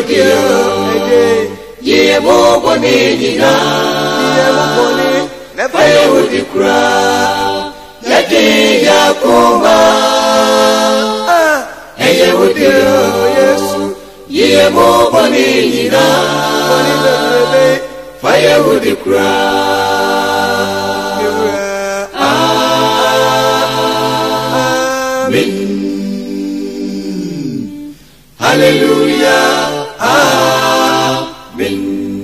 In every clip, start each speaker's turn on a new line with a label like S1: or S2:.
S1: wudio ye mo boni nyina faye wudi kura yadi yakuma eye wudio Yesu ye mo boni nyina faye wudi kura amen hallelujah amen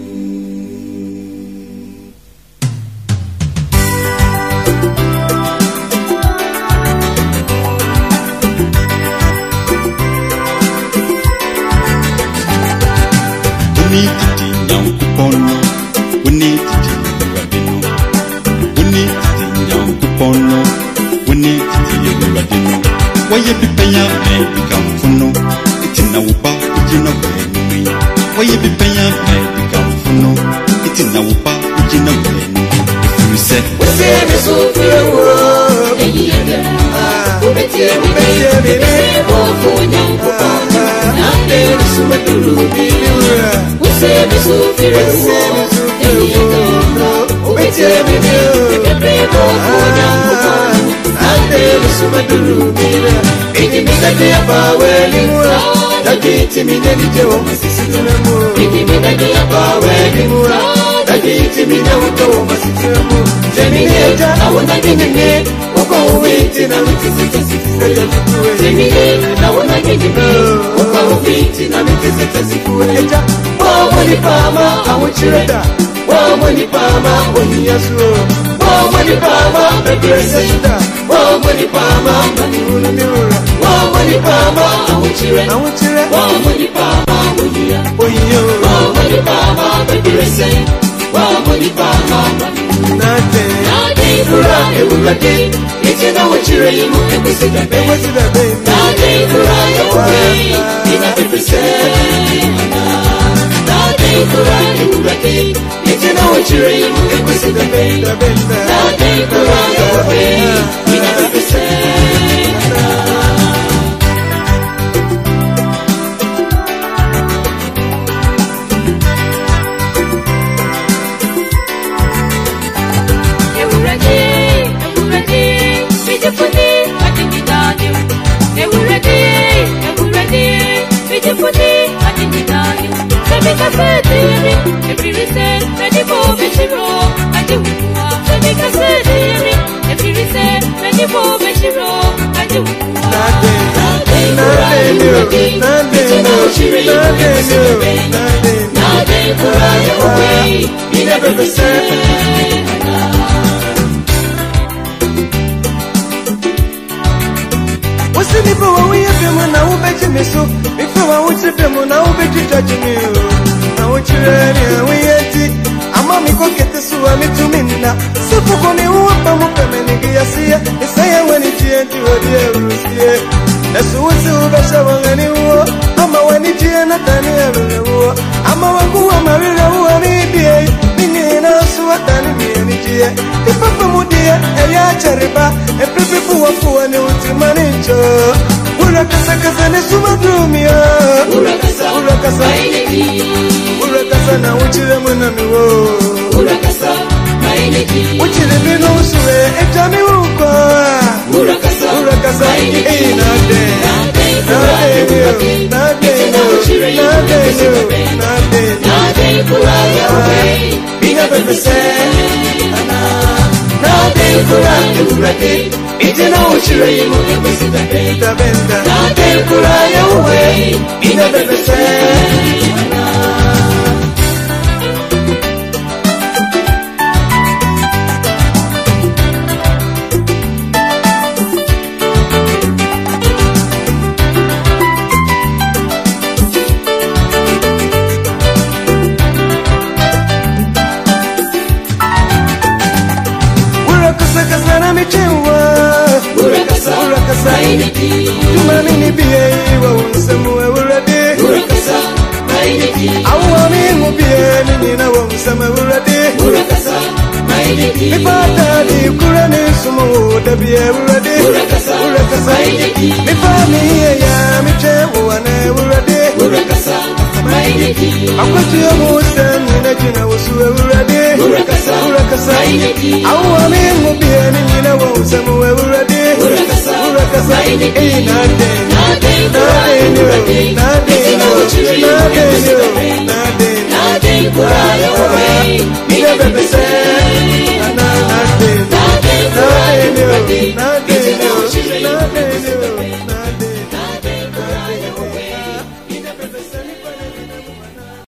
S2: Why be paying me become funo? It's in our back, it's in our enemy. Why be paying me become funo? It's in our back, it's in our enemy. If you say,
S1: we say me so feel world, and you know, we bet you won't go down for fun. Now there is so much to be. We say me so feel world, and you know, we bet you won't go down for fun. So much to do, making me that they are powering, that it's me that you don't making me that they are powering, that it's me that you don't Jenny, I want to get in it, walk away, and I will visit Jenny, I want to get in it, walk away, and I will visit oh, when you palma, I want you to oh, when you palma, when you are slow. Oh, when you palma, baby, oh, when you palma, oh, when you palma, I want you. Oh, when you palma, oh, when you palma, baby, oh, when you palma, nothing for every it's in our children, and we see the baby, nothing for away, in every percent. Nothing for every it's in our children, and we see the baby, nothing for away, in every percent.
S3: What's the people when we have them now? Bet me so. Before I would sit them now, bet you touch me. Now what you ready? We at it. I'm a go get the suami to me now. So for going to up, I'm up and I see it. It's I when it's here to a dear. That's what's over shower anymore. I'm a when it's here, not any war. I'm a who am a real one. If I'm from Mudia, and Yachariba, and people who are for a new to manage. Urakasa and Sumadrumia, Urakasa, which is a moon Urakasa, which is a Venus, a Johnny Ruka, Urakasa, it's an old children, the bender, not a cry away, in a better say. Tumani biye wa unsamu urade Urakasa maideki awami mubiye nina wa unsamu urade Urakasa maideki mipata ni kurani sumu dabiye urade Urakasa maideki mifami ya miche wane urade Urakasa maideki akwatu ya musem nyina jina wusu ewurade urakasa awame mubie ni nyina wusem ewurade urakasa ina de